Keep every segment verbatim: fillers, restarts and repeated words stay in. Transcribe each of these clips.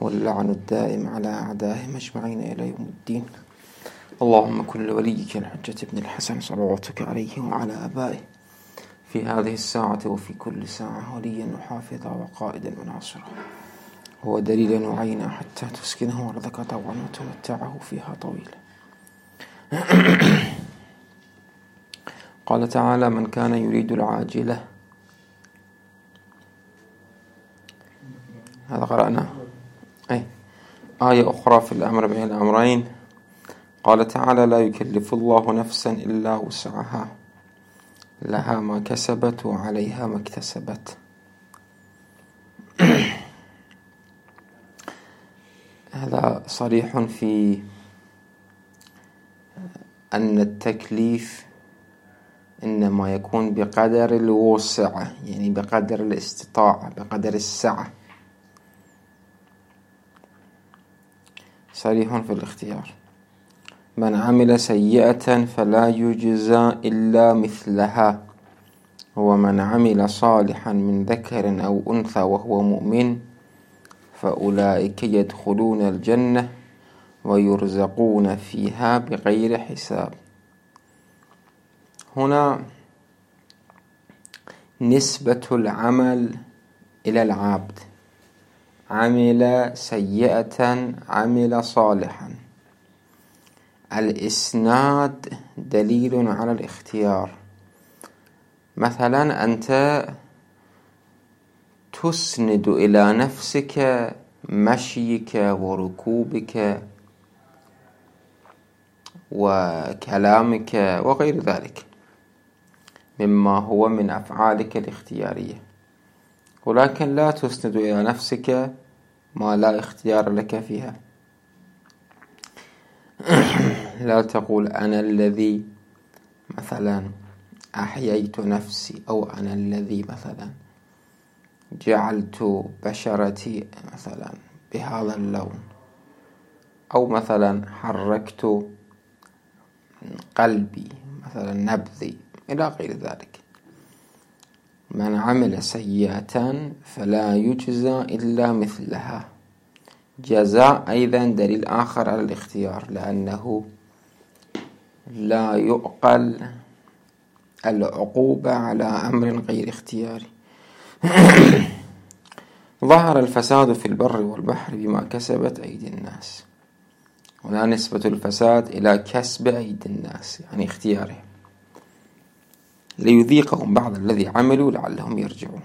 واللعن الدائم على أعدائهم أجمعين إلى يوم الدين. اللهم كن لوليك الحجة بن الحسن صلواتك عليه وعلى آبائه في هذه الساعة وفي كل ساعة وليا وحافظا وقائدا وناصرا ودليلا وعينا حتى تسكنه أرضك طوعا وتمتعه فيها طويلا. قال تعالى: من كان يريد العاجلة، هذا قرأنا. أي آية أخرى في الأمر بين الأمرين، قال تعالى: لا يكلف الله نفسا إلا وسعها لها ما كسبت وعليها ما اكتسبت. هذا صريح في أن التكليف إنما يكون بقدر الوسع، يعني بقدر الاستطاعة، بقدر السعة. صريح في الاختيار: من عمل سيئة فلا يجزى إلا مثلها، ومن عمل صالحا من ذكر أو أنثى وهو مؤمن فأولئك يدخلون الجنة ويرزقون فيها بغير حساب. هنا نسبة العمل إلى العبد، عمل سيئة عمل صالحا. الإسناد دليل على الاختيار. مثلا أنت تسند إلى نفسك مشيك وركوبك وكلامك وغير ذلك مما هو من أفعالك الاختيارية، ولكن لا تسند إلى نفسك ما لا اختيار لك فيها. لا تقول أنا الذي مثلا أحييت نفسي، أو أنا الذي مثلا جعلت بشرتي مثلا بهذا اللون، أو مثلا حركت قلبي مثلا نبذي إلى غير ذلك. من عمل سيئة فلا يجزى إلا مثلها. جزاء أيضا دليل آخر على الاختيار، لأنه لا يؤقل العقوبة على أمر غير اختياري. ظهر الفساد في البر والبحر بما كسبت أيدي الناس. ولا نسبة الفساد إلى كسب أيدي الناس، يعني اختياره، ليذيقهم بعض الذي عملوا لعلهم يرجعون.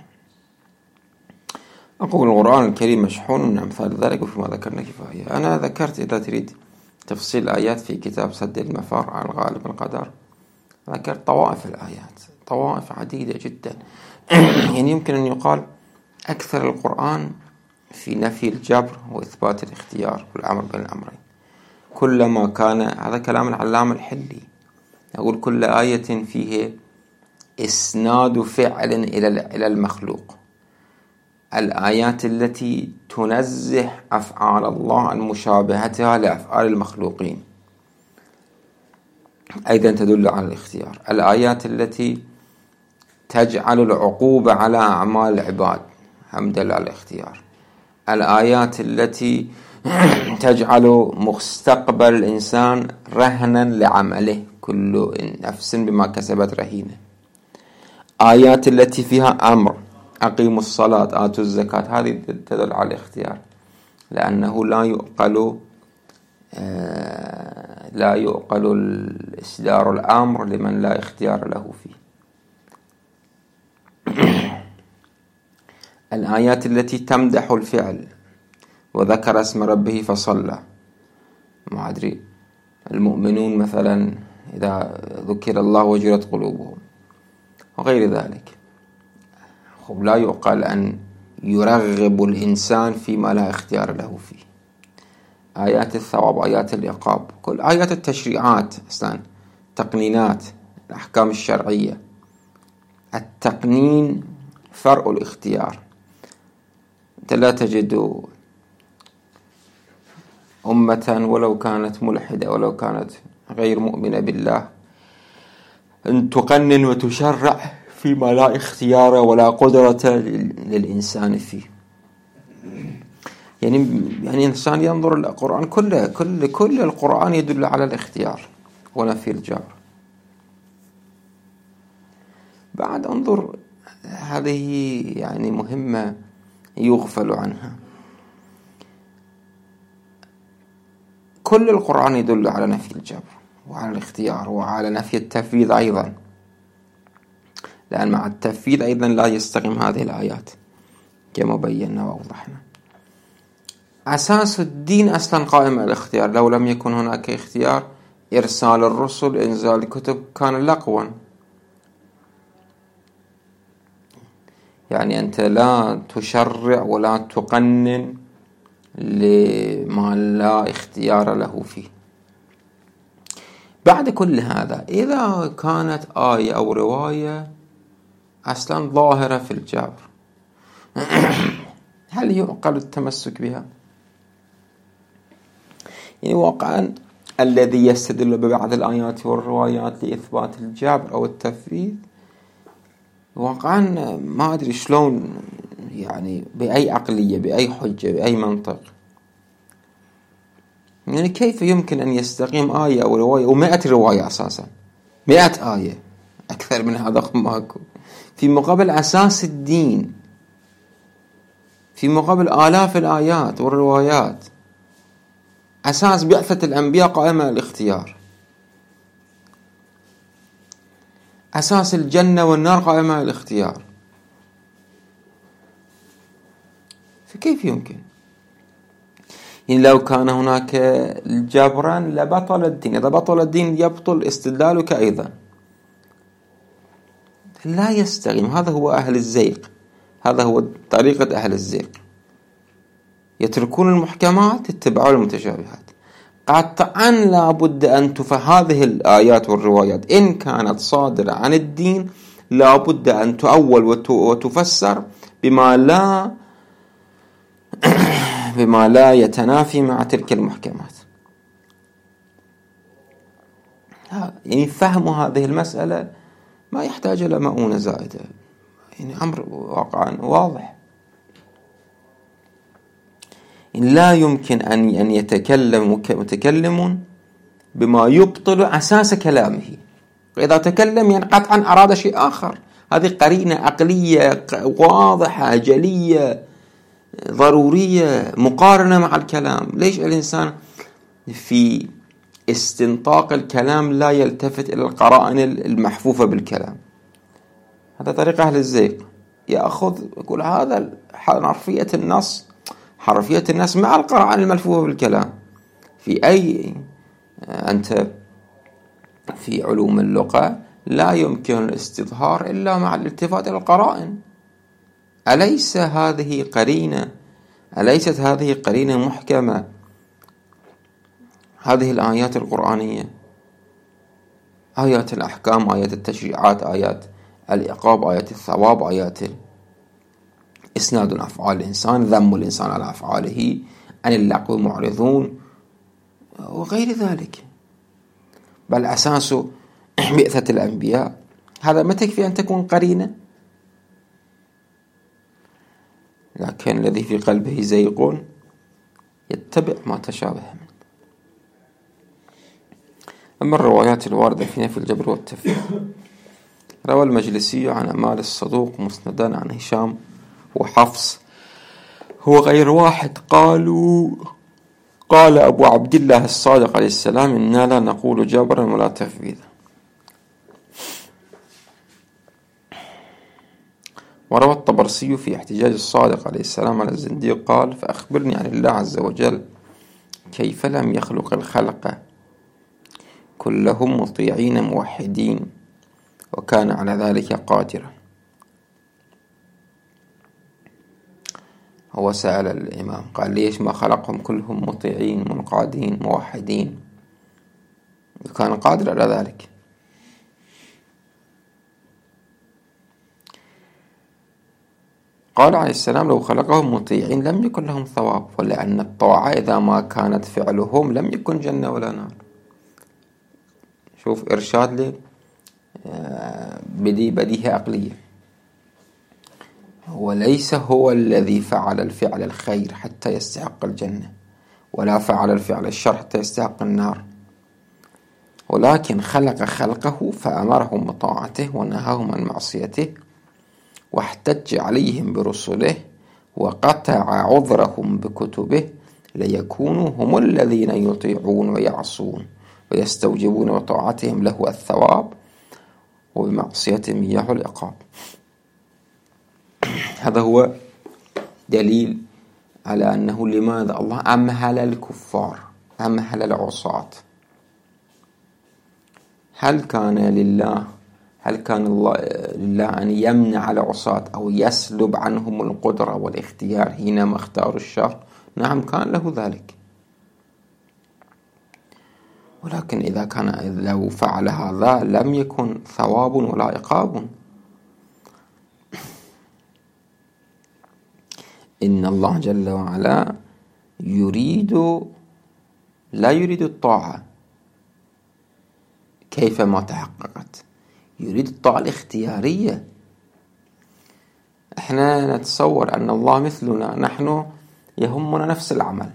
أقول القرآن الكريم مشحون من أمثال ذلك، وفيما ذكرنا كفاية. أنا ذكرت إذا تريد تفصيل الآيات في كتاب سد المفار عن غالب القدر، ذكرت طوائف الآيات، طوائف عديدة جدا. يعني يمكن أن يقال أكثر القرآن في نفي الجبر وإثبات الاختيار والأمر بين الأمرين. كلما كان، هذا كلام العلامة الحلي، يقول كل آية فيه إسناد فعل إلى المخلوق. الآيات التي تنزه أفعال الله عن مشابهتها لأفعال المخلوقين أيضا تدل على الاختيار. الآيات التي تجعل العقوبة على أعمال العباد هم دل على الاختيار. الآيات التي تجعل مستقبل الإنسان رهنا لعمله، كل نفس بما كسبت رهينة. آيات التي فيها أمر أقيموا الصلاة آتوا الزكاة، هذه تدل على الاختيار، لأنه لا يؤقل آه لا يؤقل الإصدار الأمر لمن لا اختيار له فيه. الآيات التي تمدح الفعل وذكر اسم ربه فصلى، ما أدري المؤمنون مثلا إذا ذكر الله وجلت قلوبهم وغير ذلك. خب لا يقال أن يرغب الإنسان فيما لا اختيار له فيه. آيات الثواب، آيات العقاب، كل آيات التشريعات أصلا تقنينات الأحكام الشرعية. التقنين فرع الاختيار. أنت لا تجد أمة ولو كانت ملحدة ولو كانت غير مؤمنة بالله أن تقنن وتشرع فيما لا اختيار ولا قدرة للإنسان فيه. يعني يعني إنسان ينظر القرآن كله كل كل القرآن يدل على الاختيار ونفي الجبر. بعد انظر، هذه يعني مهمة يغفل عنها. كل القرآن يدل على نفي الجبر وعلى الاختيار وعلى نفي التفويض أيضا، لأن مع التفويض أيضا لا يستقيم هذه الآيات كما بينا وأوضحنا. أساس الدين أصلا قائم على الاختيار، لو لم يكن هناك اختيار إرسال الرسل إنزال الكتب كان لغوا. يعني أنت لا تشرع ولا تقنن لما لا اختيار له فيه. بعد كل هذا، إذا كانت آية أو رواية أصلا ظاهرة في الجبر، هل يعقل التمسك بها؟ يعني واقعا الذي يستدل ببعض الآيات والروايات لإثبات الجبر أو التفويض، واقعا ما أدري شلون، يعني بأي عقلية، بأي حجة، بأي منطق. يعني كيف يمكن أن يستقيم آية أو رواية ومئة رواية أساسا، مئة آية، أكثر من هذا ماكو، في مقابل أساس الدين، في مقابل آلاف الآيات والروايات، أساس بعثة الأنبياء قائمة على الاختيار، أساس الجنة والنار قائمة على الاختيار. فكيف يمكن؟ يعني لو كان هناك جبرا لبطل الدين، إذا بطل الدين يبطل استدلالك أيضا. لا يستقيم. هذا هو أهل الزيق، هذا هو طريقة أهل الزيق، يتركون المحكمات يتبعون المتشابهات. قطعا لا بد أن تفهم هذه الآيات والروايات إن كانت صادرة عن الدين، لا بد أن تؤول وتفسر بما لا بما لا يتنافي مع تلك المحكمات. يعني فهم هذه المسألة ما يحتاج إلى مؤونة زائدة، يعني أمر واقعا واضح. لا يمكن أن أن يتكلم متكلم بما يبطل أساس كلامه، وإذا تكلم يعني قطعا أراد شيء آخر. هذه قرينة عقلية واضحة جلية ضرورية مقارنة مع الكلام. ليش الإنسان في استنطاق الكلام لا يلتفت إلى القرائن المحفوفة بالكلام؟ هذا طريق أهل الزيق، يأخذ يقول هذا حرفية النص، حرفية النص مع القرائن الملفوفة بالكلام. في أي أنت في علوم اللغة لا يمكن الاستظهار إلا مع الالتفات إلى القرائن. أليس هذه قرينة؟ أليست هذه قرينة محكمة؟ هذه الآيات القرآنية، آيات الأحكام، آيات التشريعات، آيات العقاب، آيات الثواب، آيات إسناد أفعال الإنسان، ذم الإنسان على أفعاله، عن اللغو معرضون، وغير ذلك. بل أساس بعثة الأنبياء. هذا ما تكفي أن تكون قرينة؟ لكن الذي في قلبه زيغ يتبع ما تشابه منه. أما الروايات الواردة في نفي الجبر والتفويض، روى المجلسي عن أمال الصدوق مسندا عن هشام وحفص هو غير واحد قالوا قال أبو عبد الله الصادق عليه السلام إنا لا نقول جبرا ولا تفويضا. وروى الطبرسي في احتجاج الصادق عليه السلام على الزنديق قال فأخبرني عن الله عز وجل كيف لم يخلق الخلق كلهم مطيعين موحدين وكان على ذلك قادرا. هو سأل الإمام قال ليش ما خلقهم كلهم مطيعين منقادين موحدين وكان قادر على ذلك؟ قال عليه السلام لو خلقهم مطيعين لم يكن لهم ثواب، ولأن الطاعة إذا ما كانت فعلهم لم يكن جنة ولا نار. شوف إرشاد لي بدي بديهة عقلية. وليس هو الذي فعل الفعل الخير حتى يستحق الجنة، ولا فعل الفعل الشر حتى يستحق النار، ولكن خلق خلقه فأمرهم بطاعته ونهاهم عن معصيته، واحتج عليهم برسله، وقطع عذرهم بكتبه، ليكونوا هم الذين يطيعون ويعصون ويستوجبون بطاعتهم له الثواب، وبمعصيتهم إياه العقاب. هذا هو دليل على أنه لماذا الله أمهل الكفار، أمهل العصاة. هل كان لله هل كان الله لله أن يمنع العصاة أو يسلب عنهم القدرة والاختيار حينما اختاروا الشر؟ نعم، كان له ذلك، ولكن إذا كان لو فعل هذا لم يكن ثواب ولا عقاب. إن الله جل وعلا يريد لا يريد الطاعة كيفما تحققت، يريد الطاعة الاختيارية. احنا نتصور أن الله مثلنا، نحن يهمنا نفس العمل.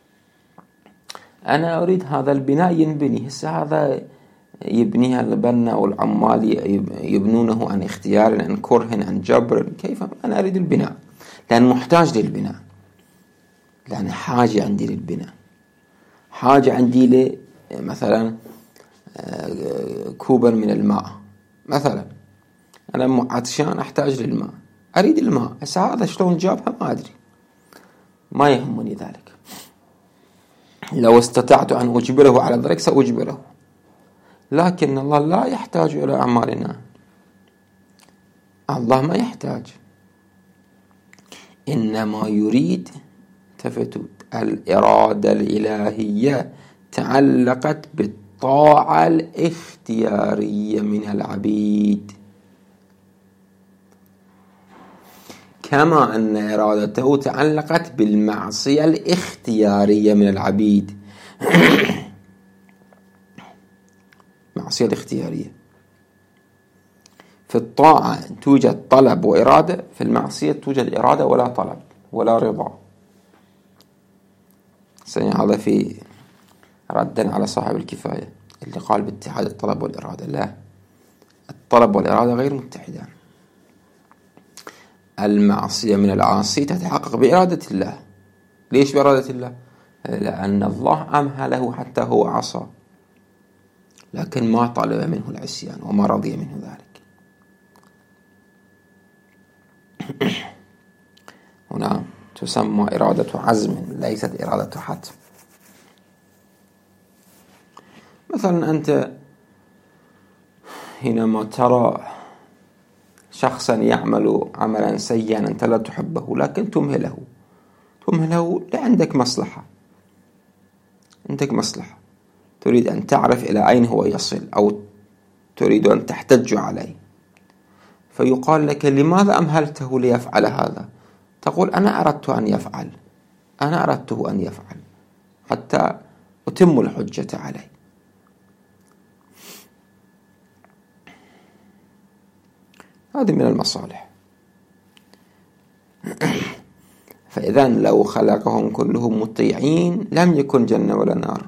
أنا أريد هذا البناء ينبني، هسه هذا يبنيها البناء والعمال يبنونه عن اختيار، عن كره، عن جبر، كيف؟ أنا أريد البناء لأن محتاج للبناء، لأن حاجة عندي للبناء، حاجة عندي ل مثلا كوبا من الماء مثلا، أنا عطشان أحتاج للماء، أريد الماء، هسه هذا شلون جابها ما أدري، ما يهمني ذلك. لو استطعت أن أجبره على ذلك سأجبره، لكن الله لا يحتاج إلى أعمالنا، الله ما يحتاج، إنما يريد تفتت الإرادة الإلهية تعلقت بالطاعة الاختيارية من العبيد، كما أن إرادته تعلقت بالمعصية الاختيارية من العبيد. معصية الاختيارية في الطاعة توجد طلب وإرادة، في المعصية توجد إرادة ولا طلب ولا رضا. هذا في ردا على صاحب الكفاية اللي قال باتحاد الطلب والإرادة. لا، الطلب والإرادة غير متحدان. المعصية من العاصي تتحقق بإرادة الله. ليش بإرادة الله؟ لأن الله أمهله حتى هو عصى، لكن ما طلب منه العصيان وما رضي منه ذلك. هنا تسمى إرادة عزم ليست إرادة حتم. مثلا أنت حينما ترى شخصا يعمل عملا سيئا أنت لا تحبه، لكن تمهله تمهله لعندك مصلحة، عندك مصلحة، تريد أن تعرف إلى أين هو يصل، أو تريد أن تحتج عليه، فيقال لك لماذا أمهلته ليفعل هذا؟ تقول أنا أردت أن يفعل، أنا أردته أن يفعل حتى أتم الحجة عليه. هذه من المصالح. فإذا لو خلقهم كلهم مطيعين لم يكن جنة ولا نار.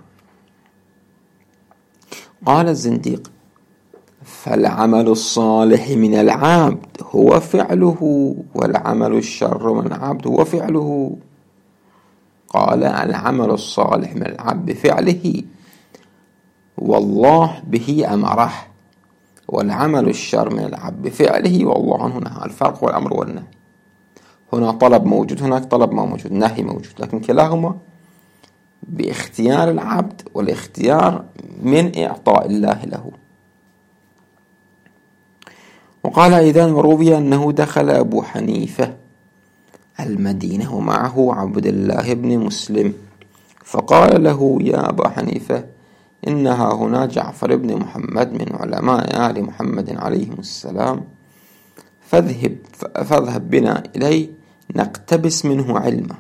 قال الزنديق: فالعمل الصالح من العبد هو فعله، والعمل الشر من العبد هو فعله. قال: العمل الصالح من العبد بفعله والله به أمره، والعمل الشر من العبد بفعله والله عنه نهى. الفرق والأمر والنهي، هنا طلب موجود، هناك طلب ما موجود، نهي موجود، لكن كلاهما باختيار العبد والاختيار من إعطاء الله له. وقال أيضا: وروي أنه دخل أبو حنيفة المدينة ومعه عبد الله بن مسلم، فقال له: يا أبا حنيفة، إنها هنا جعفر بن محمد من علماء آل محمد عليهم السلام، فاذهب, فاذهب بنا إليه نقتبس منه علما.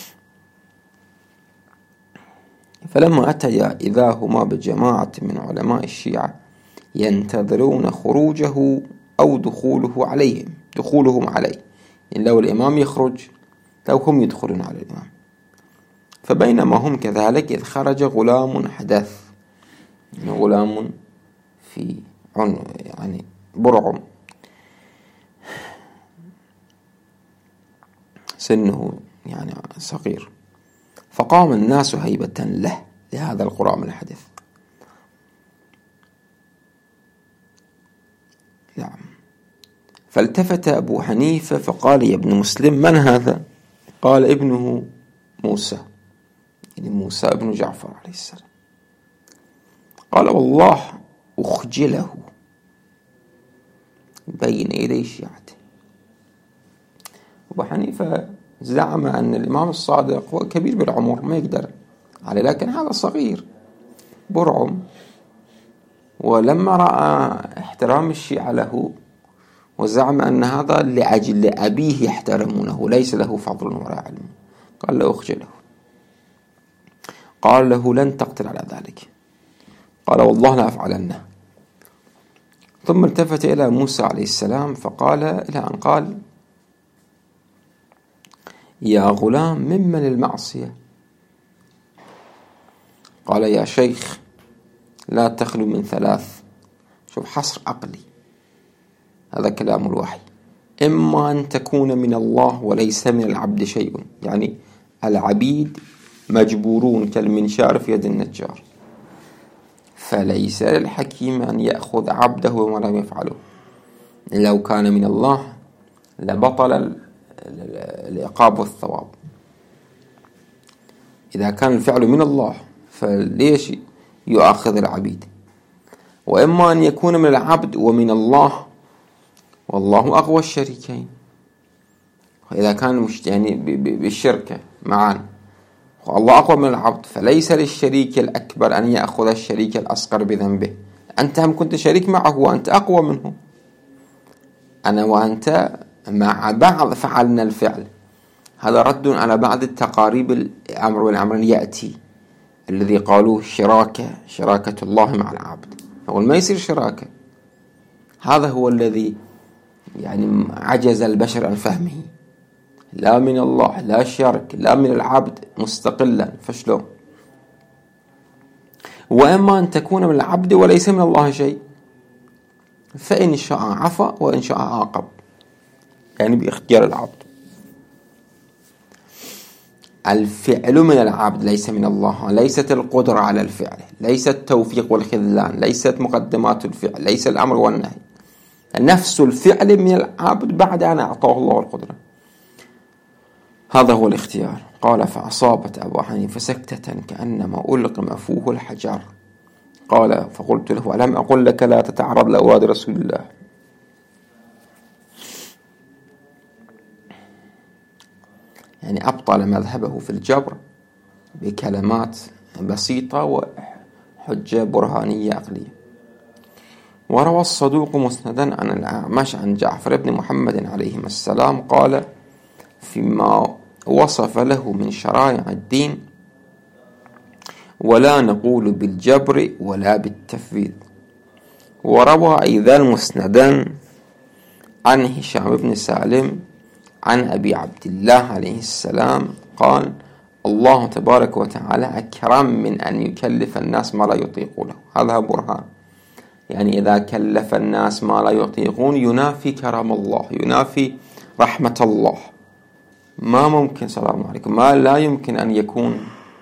فلما أتيا إذا هما بجماعة من علماء الشيعة ينتظرون خروجه أو دخوله عليهم دخولهم عليه يعني لو الإمام يخرج لو هم يدخلون على الإمام. فبينما هم كذلك إذ خرج غلام حدث، يعني غلام في عن يعني برعم سنه يعني صغير، فقام الناس هيبة له لهذا الغلام الحدث. نعم. فالتفت أبو حنيفة فقال يا ابن مسلم من هذا؟ قال ابنه موسى، يعني موسى ابن جعفر عليه السلام. قال والله أخجله بين يدي شيعته. أبو حنيفة زعم أن الإمام الصادق هو كبير بالعمر ما يقدر عليه، لكن هذا صغير برعم، ولما رأى احترام الشيعة له وزعم أن هذا لأجل أبيه يحترمونه ليس له فضل ولا علم، قال له أخجله. قال له لن تقتل على ذلك، قال والله لا أفعلنه. ثم التفت إلى موسى عليه السلام فقال إلى أن قال يا غلام ممن المعصية؟ قال يا شيخ لا تخلو من ثلاث. شوف حصر عقلي، هذا كلام الوحي. إما أن تكون من الله وليس من العبد شيء، يعني العبيد مجبورون كالمنشار في يد النجار، فليس للحكيم أن يأخذ عبده وما لم يفعله. لو كان من الله لبطل العقاب والثواب. إذا كان الفعل من الله فليش يؤاخذ العبيد؟ وإما أن يكون من العبد ومن الله، والله أقوى الشريكين. إذا كان يعني بالشركة معا والله أقوى من العبد، فليس للشريك الأكبر أن يأخذ الشريك الأصغر بذنبه. أنت هم كنت شريك معه وأنت أقوى منه، أنا وأنت مع بعض فعلنا الفعل. هذا رد على بعض التقاريب الأمر والأمر يأتي الذي قالوه شراكة شراكة الله مع العبد، أول ما يصير شراكة. هذا هو الذي يعني عجز البشر عن فهمه. لا من الله لا شرك، لا من العبد مستقلا، فشلون؟ وإما أن تكون من العبد وليس من الله شيء، فإن شاء عفا وإن شاء عاقب، يعني باختيار العبد. الفعل من العبد ليس من الله، ليست القدرة على الفعل، ليست التوفيق والخذلان، ليست مقدمات الفعل، ليس الأمر والنهي. نفس الفعل من العبد بعد أن أعطاه الله القدرة، هذا هو الاختيار. قال فأصابت أبو حنيفة سكتة كأنما ألقم فوه الحجر. قال فقلت له ألم أقل لك لا تتعرض لأوادي رسول الله؟ يعني أبطل مذهبه في الجبر بكلمات بسيطة وحجة برهانية عقلية. وروى الصدوق مسندا عن الأعمش عن جعفر بن محمد عليه السلام قال فيما وصف له من شرائع الدين ولا نقول بالجبر ولا بالتفويض. وروى أيضا مسندا عن هشام بن سالم عن أبي عبد الله عليه السلام قال الله تبارك وتعالى أكرم من أن يكلف الناس ما لا يطيقونه. هذا برهان، يعني إذا كلف الناس ما لا يطيقون ينافي كرم الله، ينافي رحمة الله. ما ممكن سلام عليكم ما لا يمكن أن يكون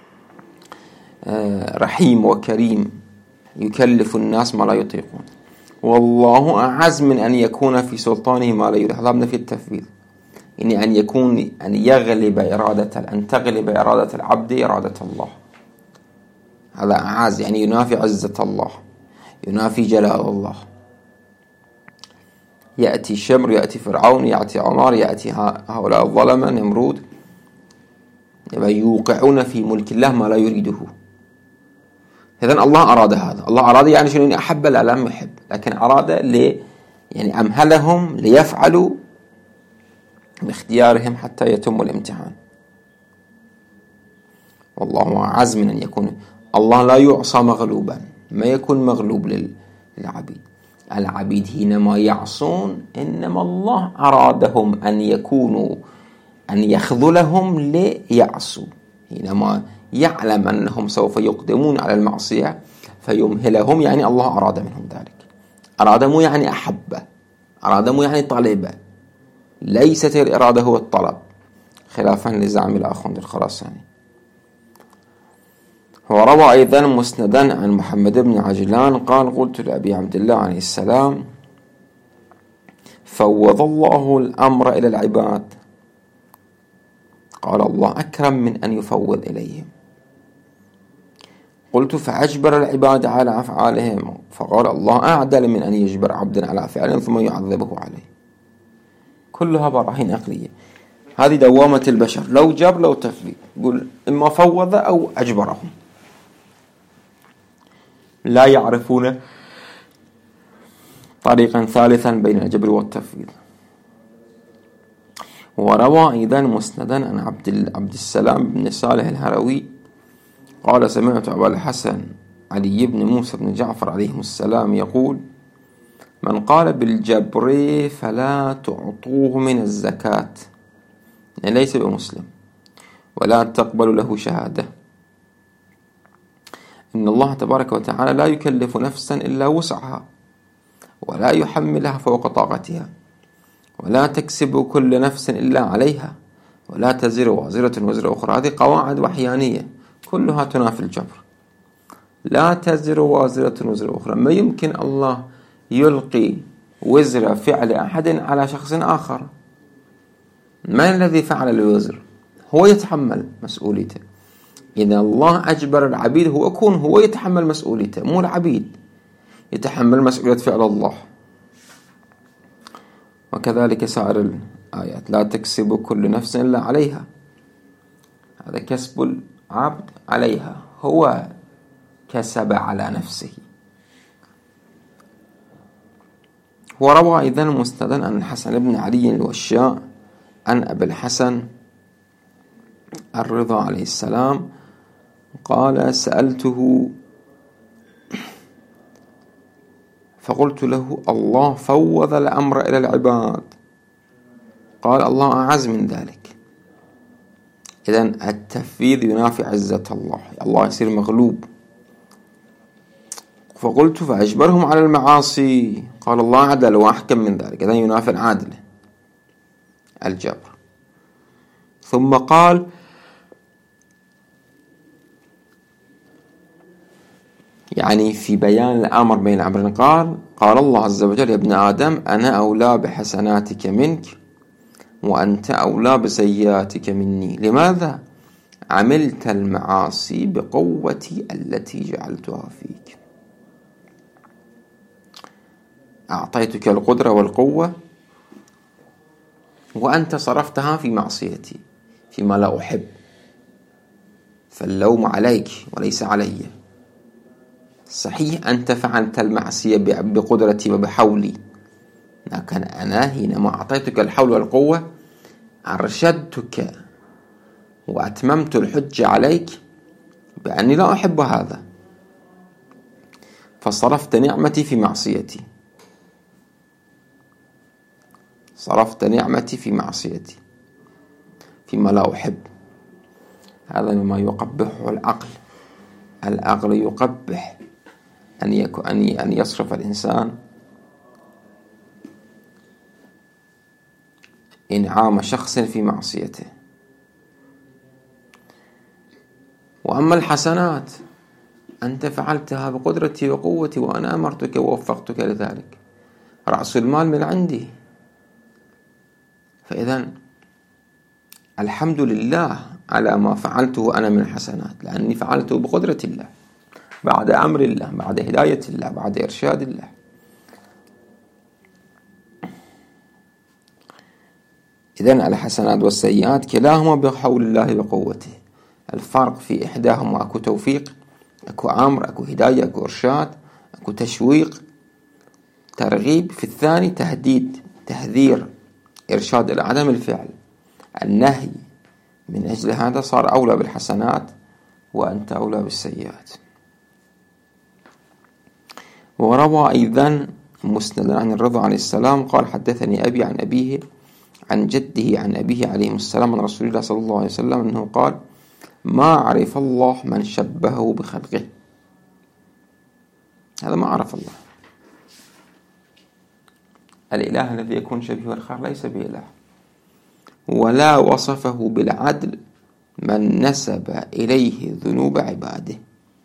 رحيم وكريم يكلف الناس ما لا يطيقون. والله أعز من أن يكون في سلطانه ما لا يريد. هذا من في التفويض، يعني أن يكون أن يغلب إرادة أن تغلب إرادة العبد إرادة الله. هذا أعز، يعني ينافي عزة الله، ينافي جلال الله. يأتي شمر، يأتي فرعون، يأتي عمر، يأتي هؤلاء الظلمة نمرود يوقعون في ملك الله ما لا يريده. إذن الله أراد هذا. الله أراد يعني شنو؟ أحب لا لم يحب، لكن أراد لي يعني أمهلهم ليفعلوا باختيارهم حتى يتم الامتحان. والله أعز من أن يكون. الله لا يعصى مغلوبا، ما يكون مغلوب للعبيد. العبيد حينما يعصون إنما الله أرادهم أن يكونوا أن يخذلهم ليعصوا، حينما يعلم أنهم سوف يقدمون على المعصية فيمهلهم، يعني الله أراد منهم ذلك. أراد مو يعني أحبه، أراد مو يعني طلبه، ليست الإرادة هو الطلب، خلافا لزعم الآخوند الخراساني. وروى أيضا مسندا عن محمد بن عجلان قال: قلت لأبي عبد الله عليه السلام: فوض الله الأمر إلى العباد. قال: الله أكرم من أن يفوض إليهم. قلت: فأجبر العباد على أفعالهم. فقال: الله أعدل من أن يجبر عبدا على فعل ثم يعذبه عليه. كلها براهين عقلية. هذه دوامة البشر، لو جبر لو تفويض، يقول إما فوض أو أجبرهم، لا يعرفون طريقا ثالثا بين الجبر والتفويض. وروى أيضا مسندا عن عبد عبد السلام بن صالح الهروي قال: سمعت أبا الحسن علي بن موسى بن جعفر عليهم السلام يقول: من قال بالجبر فلا تعطوه من الزكاة، يعني ليس بمسلم، ولا تقبل له شهادة. إن الله تبارك وتعالى لا يكلف نفسا إلا وسعها، ولا يحملها فوق طاقتها، ولا تكسب كل نفس إلا عليها، ولا تزر وازرة وزر أخرى. هذه قواعد وحيانية كلها تنافي الجبر. لا تزر وازرة وزر أخرى، ما يمكن الله يلقي وزر فعل أحد على شخص آخر. من الذي فعل الوزر؟ هو يتحمل مسؤوليته. إذا الله أجبر العبيد هو يكون هو يتحمل مسؤوليته، مو العبيد يتحمل مسؤولية فعل الله. وكذلك سائر الآيات: لا تكسب كل نفس إلا عليها، هذا كسب العبد عليها، هو كسب على نفسه. وروى أيضا مسندا عن الحسن بن علي الوشاء عن أبي الحسن الرضا عليه السلام قال: سألته فقلت له: الله فوض الأمر إلى العباد. قال: الله أعز من ذلك. إذن التفويض ينافي عزة الله، الله يصير مغلوب. فقلت: فأجبرهم على المعاصي. قال: الله عدل وأحكم من ذلك. إذن ينافي العدل الجبر. ثم قال: يعني في بيان الأمر بين الأمرين قال: قال الله عز وجل: يا ابن آدم أنا أولى بحسناتك منك، وأنت أولى بسيئاتك مني. لماذا؟ عملت المعاصي بقوتي التي جعلتها فيك، أعطيتك القدرة والقوة وأنت صرفتها في معصيتي، فيما لا أحب، فاللوم عليك وليس علي. صحيح أنت فعلت المعصية بقدرتي وبحولي، لكن أنا حينما أعطيتك الحول والقوة أرشدتك وأتممت الحجة عليك بأني لا أحب هذا، فصرفت نعمتي في معصيتي، صرفت نعمتي في معصيتي فيما لا أحب. هذا مما يقبحه العقل. العقل يقبح أن يكون أن يصرف الإنسان إنعام شخص في معصيته. وأما الحسنات أنت فعلتها بقدرتي وقوتي وأنا أمرتك ووفقتك لذلك، رأس المال من عندي. فإذا الحمد لله على ما فعلته أنا من الحسنات، لأني فعلته بقدرة الله، بعد أمر الله، بعد هداية الله، بعد إرشاد الله. إذن الحسنات والسيئات كلاهما بحول الله وقوته. الفرق في إحداهما أكو توفيق، أكو أمر، أكو هداية، أكو إرشاد، أكو تشويق، ترغيب. في الثاني تهديد، تحذير، إرشاد إلى عدم الفعل، النهي. من أجل هذا صار أولى بالحسنات وأنت أولى بالسيئات. وروى أيضا مسندا عن الرضا عليه السلام قال حدثني أبي عن أبيه عن جده عن أبيه عليه السلام عن رسول الله صلى الله عليه وسلم أنه قال ما عرف الله من شبهه بخلقه. هذا ما عرف الله. الإله الذي يكون شبيه الخلق ليس بإله. ولا وصفه بالعدل من نسب إليه ذنوب عباده.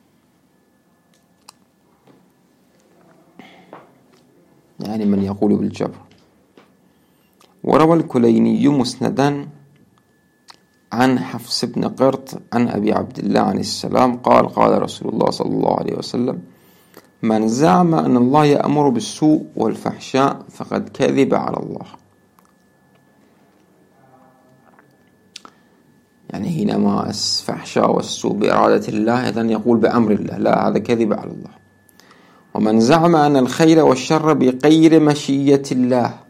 يعني من يقول بالجبر. وروى الكليني مسندا عن حفص بن قرط عن أبي عبد الله عليه السلام قال قال رسول الله صلى الله عليه وسلم من زعم أن الله يأمر بالسوء والفحشاء فقد كذب على الله. يعني حينما الفحشاء والسوء بإرادة الله إذن يقول بأمر الله، لا، هذا كذب على الله. ومن زعم أن الخير والشر بغير مشية الله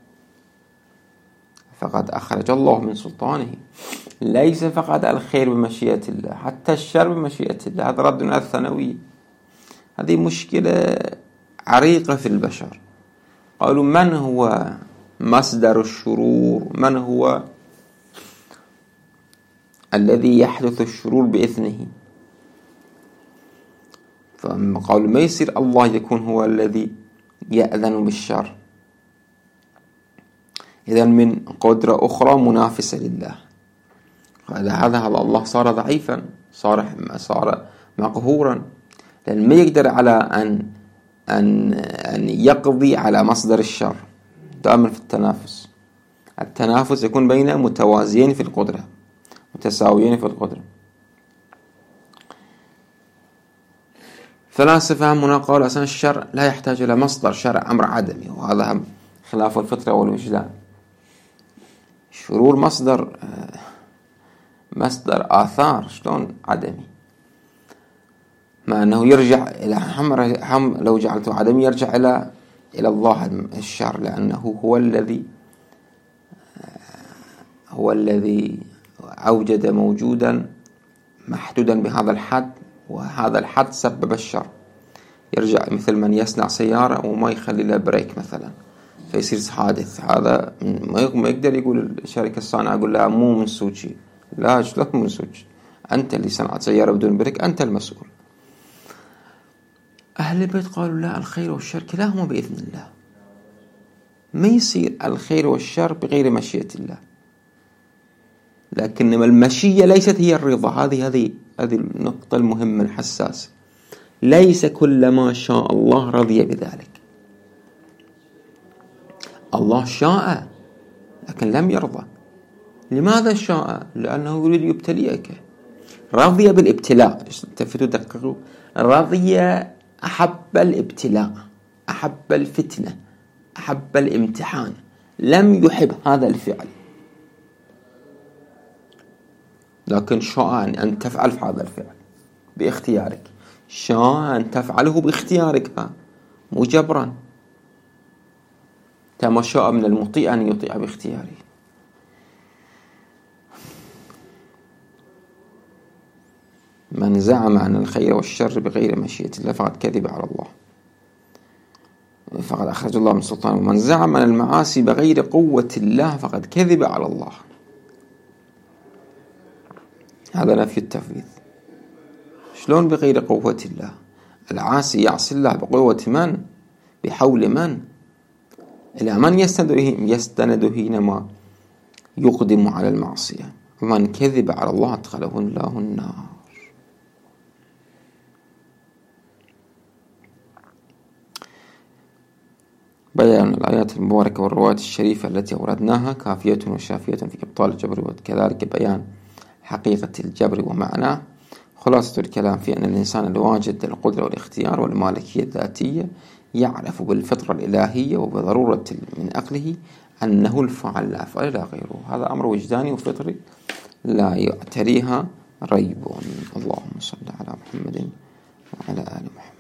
فقد أخرج الله من سلطانه. ليس فقط الخير بمشيئة الله، حتى الشر بمشيئة الله. هذا رد على الثانوية. هذه مشكلة عريقة في البشر. قالوا من هو مصدر الشرور؟ من هو الذي يحدث الشرور بإذنه؟ فقالوا ما يصير الله يكون هو الذي يأذن بالشر. إذن من قدرة أخرى منافسة لله. هذا هذا الله صار ضعيفا، صار صار مقهورا، لأن ما يقدر على أن أن أن يقضي على مصدر الشر. دائما في التنافس، التنافس يكون بين متوازيين في القدرة، متساويين في القدرة. فلاسفة هنا قالوا أصلا الشر لا يحتاج إلى مصدر، شرع أمر عدمي، وهذا خلاف الفطرة والوجدان. شرور مصدر مصدر آثار، شلون عدمي؟ مع أنه يرجع إلى حمر حم لو جعلته عدمي يرجع إلى إلى الله الشر، لأنه هو الذي هو الذي أوجد موجودا محدودا بهذا الحد، وهذا الحد سبب الشر. يرجع مثل من يصنع سيارة وما يخلي لها بريك مثلا فيصير حادث. هذا ما يقدر يقول الشركة الصانعة يقول لها مو من سوتشي، لا، شلون من سوتشي؟ أنت اللي صنعت سيارة بدون بريك، أنت المسؤول. أهل البيت قالوا لا، الخير والشر كلاهما بإذن الله. ما يصير الخير والشر بغير مشيئة الله. لكن المشيئة ليست هي الرضا. هذه هذه هذه النقطة المهمة الحساسة. ليس كل ما شاء الله رضي بذلك. الله شاء لكن لم يرضى. لماذا شاء؟ لأنه يريد يبتليك. رضي بالابتلاء. تفتوا دققوا. رضي، أحب الابتلاء، أحب الفتنة، أحب الامتحان. لم يحب هذا الفعل، لكن شاء أن تفعل في هذا الفعل باختيارك. شاء أن تفعله باختيارك مو جبرا. كما شاء من المطيع أن يطيع باختياره. من زعم أن الخير والشر بغير مشيئة الله فقد كذب على الله، فقد أخرج الله من سلطانه. ومن زعم أن المعاصي بغير قوة الله فقد كذب على الله. هذا نفي التفويض. شلون بغير قوة الله؟ العاصي يعصي الله بقوة من؟ بحول من؟ إلى من يستند حينما يقدم على المعصية؟ ومن كذب على الله أدخله الله النار. بيان الآيات المباركة والروايات الشريفة التي أوردناها كافية وشافية في إبطال الجبر، وكذلك بيان حقيقة الجبر ومعناه. خلاصة الكلام في أن الإنسان الواجد القدرة والاختيار والمالكية الذاتية يعرف بالفطرة الإلهية وبضرورة من أقله أنه الفعل لا فعل لا غيره. هذا أمر وجداني وفطري لا يعتريها ريب. اللهم صل على محمد وعلى آل محمد.